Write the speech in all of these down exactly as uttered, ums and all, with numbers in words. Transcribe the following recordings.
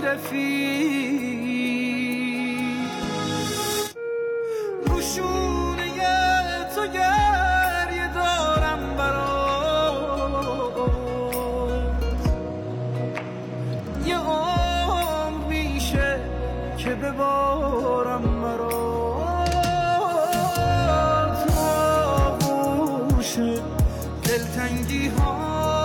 رفیق روشونه تو گریه دارم برات یه عمر میشه که ببارم برات تو آغوش دلتنگی ها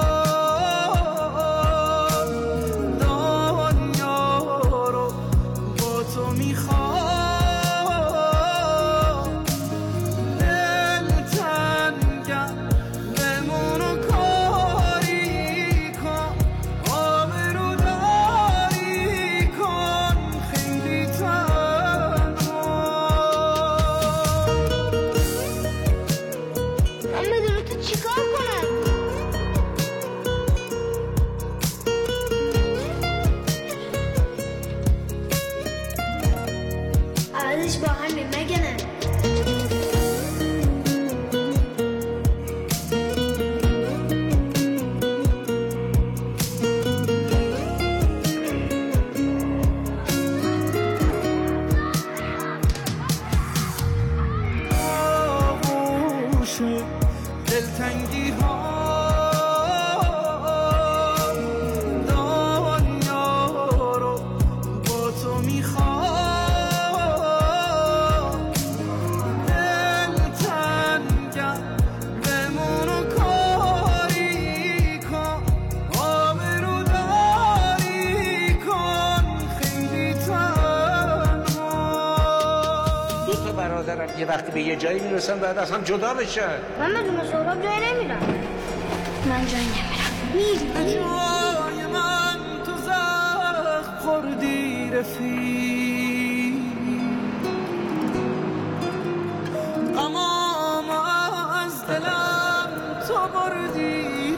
با همین مگنه آغوش دلتنگی ها دنیا رو با تو میخوام برادرم یه وقتی به یه جایی میرسن باید از هم جدا بشن. من بدون سهراب جایی نمیرم. من جایی نمیرم. میری جای من تو زخم خوردی رفیق اما از دلم تو بردی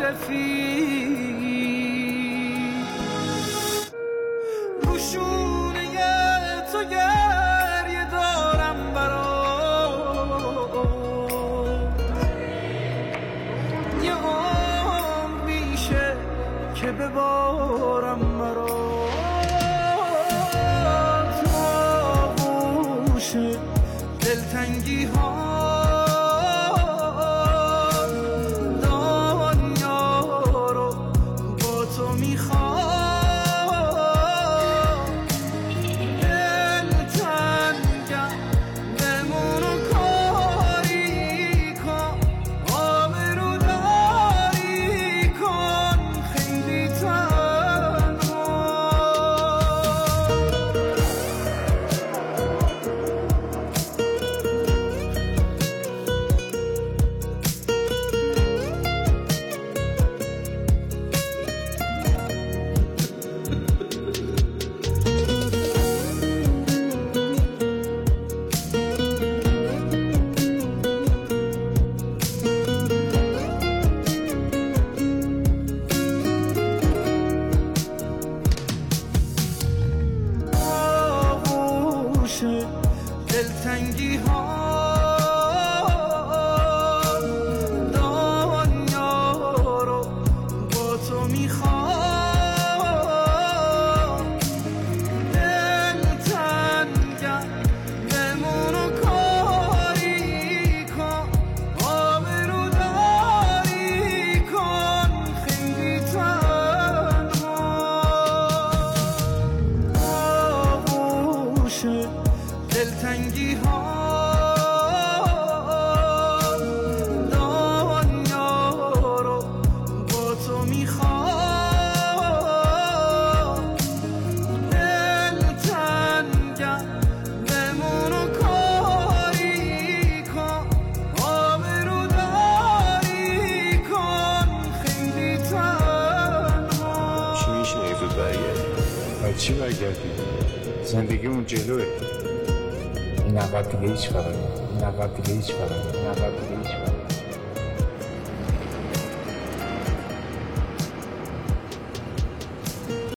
رفیق روشونه تو گریه دارم که ببارم مرا تو آغوش دلتنگی ها دنیا رو با تو میخوام دلتنگم بمون و کاری کن آبرو داری کن خیلی دلتنگی ها دنیا رو با تو میخوام دلتنگم بمون و کاری کن آبرو داری کن خیلی تنها آغوش دلتنگی ها دنیا رو با تو میخوام دلتنگم بمون و کاری کن آبرو داری کن خیلی تنها چی میشه یه زود برگردی؟ باید چی برگردی؟ زندگی اون جلوه این عقب دیگه هیچ فرقی این عقب دیگه هیچ فرقی این عقب دیگه هیچ فرقی